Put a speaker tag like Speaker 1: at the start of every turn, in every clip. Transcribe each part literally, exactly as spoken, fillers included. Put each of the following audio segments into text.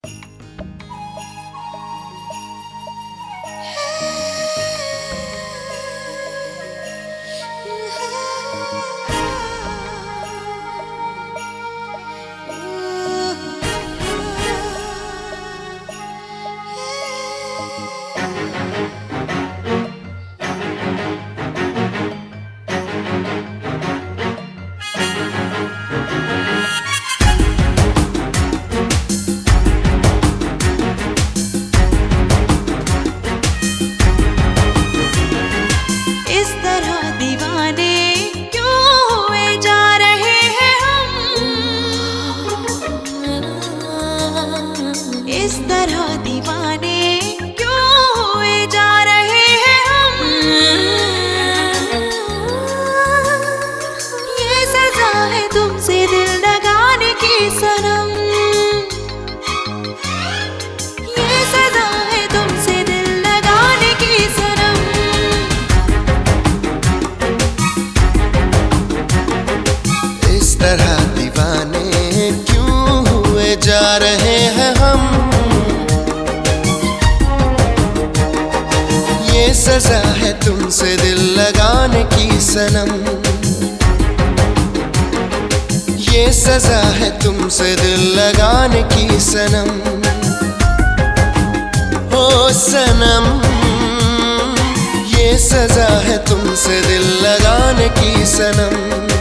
Speaker 1: इस तरह दीवाने क्यों हुए जा रहे हैं हम। ये सजा है तुमसे दिल लगाने की सनम। ये सजा है तुमसे दिल लगाने की सनम।
Speaker 2: इस तरह दीवाने क्यों हुए जा रहे हैं हम। ये सजा है तुमसे दिल लगाने की सनम। ये सजा है तुमसे दिल लगाने की सनम। ओ सनम, ये सजा है तुमसे दिल लगाने की सनम।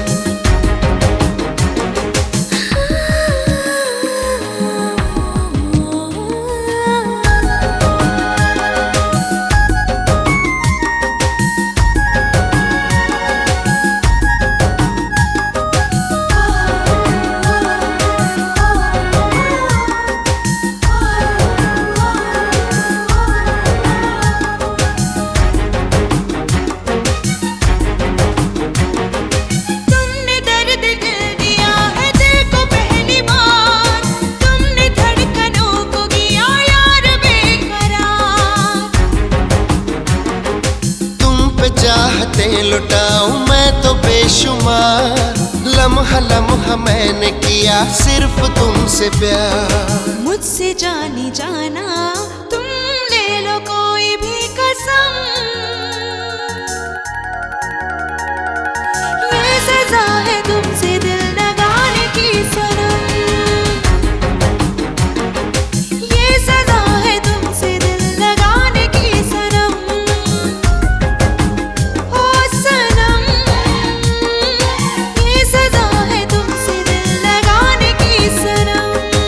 Speaker 2: चाहते लुटाऊं मैं तो बेशुमार। लम्हा लम्हा मैंने किया सिर्फ तुमसे प्यार।
Speaker 1: मुझसे जानी जाना तुम ले लो कोई भी कसम। ये सजा है तुमसे दिल लगाने की सनम। ये सजा है तुमसे दिल लगाने की सनम। ओ सनम, ये सजा है तुमसे दिल लगाने की सनम।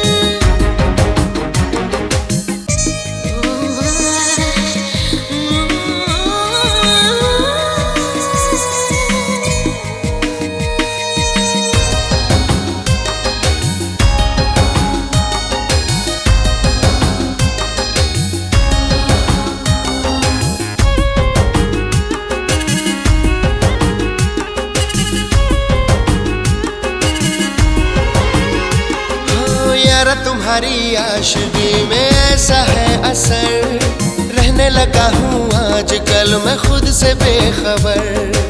Speaker 2: तुम्हारी आशिकी में ऐसा है असर। रहने लगा हूँ आजकल मैं खुद से बेखबर।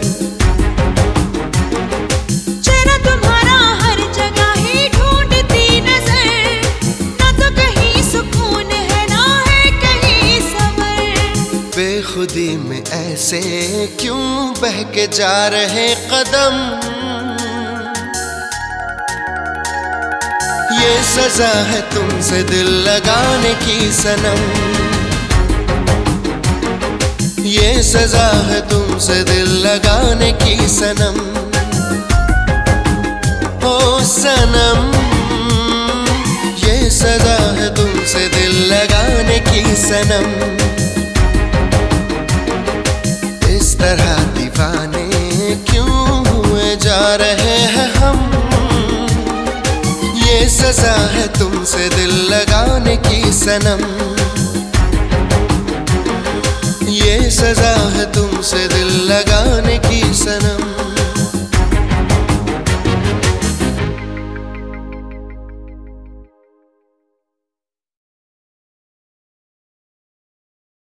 Speaker 1: चेहरा तुम्हारा हर जगह ही ढूंढती नजर। ना तो कहीं सुकून है ना है कहीं सबर।
Speaker 2: बेखुदी में ऐसे क्यों बहके जा रहे कदम। ये सजा है तुमसे दिल लगाने की सनम। ये सजा है तुमसे दिल लगाने की सनम। ओ सनम, ये सजा है तुमसे दिल लगाने की सनम। इस तरह दीवाने क्यों हुए जा रहे हैं हम। ये सजा है तुमसे दिल लगाने की सनम। ये सजा है तुमसे